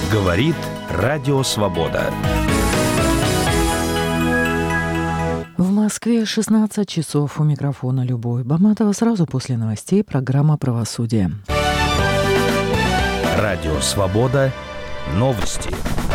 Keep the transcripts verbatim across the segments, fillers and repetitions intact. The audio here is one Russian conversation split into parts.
Говорит Радио Свобода. В Москве шестнадцать часов. У микрофона Любовь Баматова. Сразу после новостей программа «Правосудие». Радио Свобода. Новости.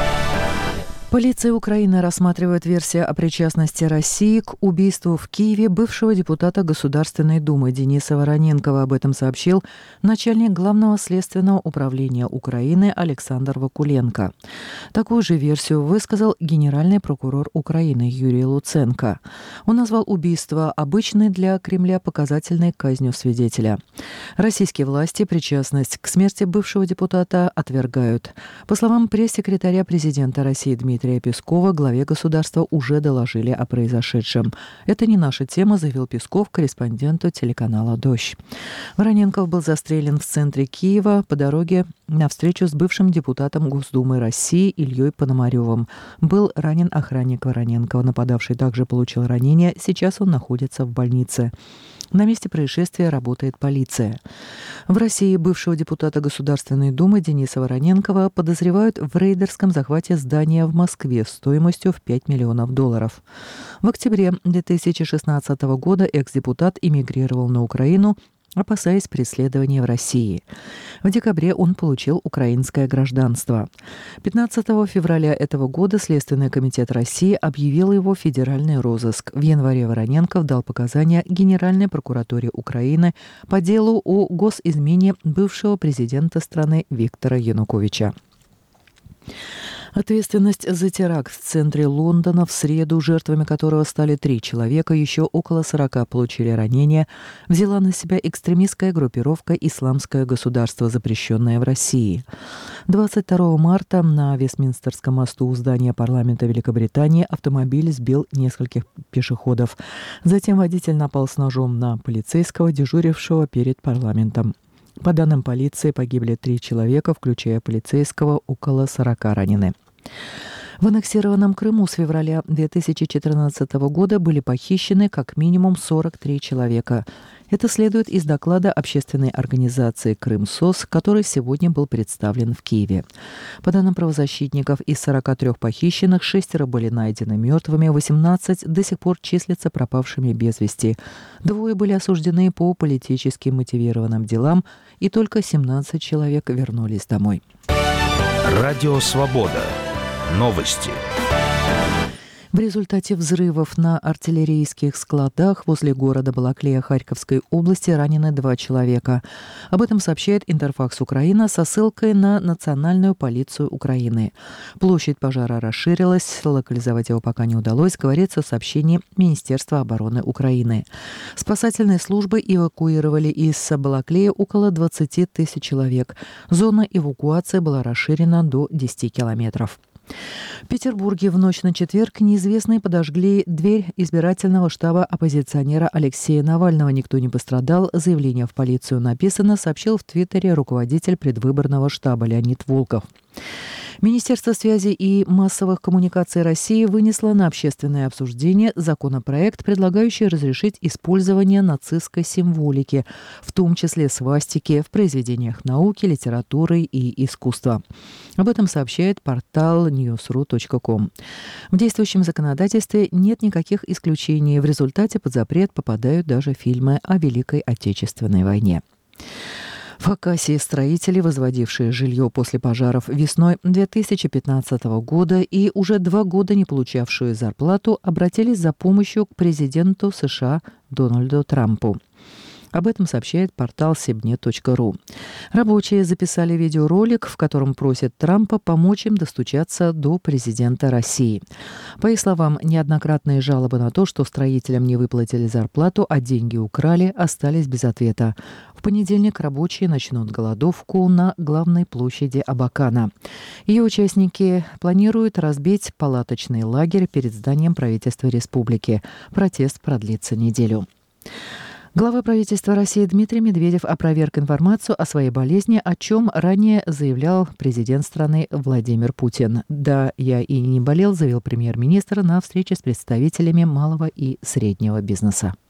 Полиция Украины рассматривает версию о причастности России к убийству в Киеве бывшего депутата Государственной Думы Дениса Вороненкова. Об этом сообщил начальник Главного следственного управления Украины Александр Вакуленко. Такую же версию высказал генеральный прокурор Украины Юрий Луценко. Он назвал убийство обычной для Кремля показательной казнью свидетеля. Российские власти причастность к смерти бывшего депутата отвергают. По словам пресс-секретаря президента России Дмитрия Дмитрия Пескова, главе государства уже доложили о произошедшем. «Это не наша тема», заявил Песков корреспонденту телеканала «Дождь». Вороненков был застрелен в центре Киева по дороге на встречу с бывшим депутатом Госдумы России Ильей Пономаревым. Был ранен охранник Вороненкова. Нападавший также получил ранение. Сейчас он находится в больнице. На месте происшествия работает полиция. В России бывшего депутата Государственной Думы Дениса Вороненкова подозревают в рейдерском захвате здания в Москве стоимостью в пять миллионов долларов. В октябре две тысячи шестнадцатого года экс-депутат эмигрировал на Украину, опасаясь преследования в России. В декабре он получил украинское гражданство. пятнадцатого февраля этого года Следственный комитет России объявил его в федеральный розыск. В январе Вороненков дал показания Генеральной прокуратуре Украины по делу о госизмене бывшего президента страны Виктора Януковича. Ответственность за теракт в центре Лондона в среду, жертвами которого стали три человека, еще около сорока получили ранения, взяла на себя экстремистская группировка «Исламское государство», запрещенное в России. двадцать второго марта на Вестминстерском мосту у здания парламента Великобритании автомобиль сбил нескольких пешеходов. Затем водитель напал с ножом на полицейского, дежурившего перед парламентом. По данным полиции, погибли три человека, включая полицейского, около сорока ранены. В аннексированном Крыму с февраля две тысячи четырнадцатого года были похищены как минимум сорок три человека. Это следует из доклада общественной организации «Крымсос», который сегодня был представлен в Киеве. По данным правозащитников, из сорока трёх похищенных шестеро были найдены мертвыми, восемнадцать до сих пор числятся пропавшими без вести. Двое были осуждены по политически мотивированным делам, и только семнадцать человек вернулись домой. Радио Свобода. Новости. В результате взрывов на артиллерийских складах возле города Балаклея Харьковской области ранены два человека. Об этом сообщает Интерфакс Украина со ссылкой на Национальную полицию Украины. Площадь пожара расширилась, локализовать его пока не удалось, говорится в сообщении Министерства обороны Украины. Спасательные службы эвакуировали из Балаклея около двадцати тысяч человек. Зона эвакуации была расширена до десяти километров. В Петербурге в ночь на четверг неизвестные подожгли дверь избирательного штаба оппозиционера Алексея Навального. Никто не пострадал. Заявление в полицию написано, сообщил в Твиттере руководитель предвыборного штаба Леонид Волков. Министерство связи и массовых коммуникаций России вынесло на общественное обсуждение законопроект, предлагающий разрешить использование нацистской символики, в том числе свастики, в произведениях науки, литературы и искусства. Об этом сообщает портал ньюс.ру точка ком. В действующем законодательстве нет никаких исключений. В результате под запрет попадают даже фильмы о Великой Отечественной войне. В Хакасии строители, возводившие жилье после пожаров весной две тысячи пятнадцатого года и уже два года не получавшие зарплату, обратились за помощью к президенту США Дональду Трампу. Об этом сообщает портал сибнет точка ру. Рабочие записали видеоролик, в котором просят Трампа помочь им достучаться до президента России. По их словам, неоднократные жалобы на то, что строителям не выплатили зарплату, а деньги украли, остались без ответа. В понедельник рабочие начнут голодовку на главной площади Абакана. Ее участники планируют разбить палаточный лагерь перед зданием правительства республики. Протест продлится неделю. Глава правительства России Дмитрий Медведев опроверг информацию о своей болезни, о чем ранее заявлял президент страны Владимир Путин. «Да, я и не болел», заявил премьер-министр на встрече с представителями малого и среднего бизнеса.